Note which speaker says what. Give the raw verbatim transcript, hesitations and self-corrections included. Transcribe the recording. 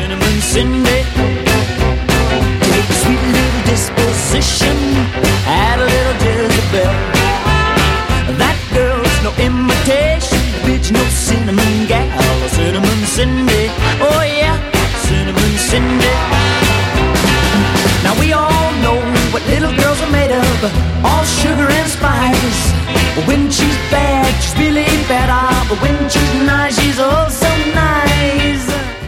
Speaker 1: Cinnamon Cindy. Take a sweet little disposition, add a little Jezebel. That girl's no imitation, bitch, no cinnamon gal. Cinnamon Cindy, oh yeah, Cinnamon Cindy. Now we all know what little girls are made of, all sugar and spice. But when she's bad, she's really bad, ah, but when she's nice, she's oh so nice.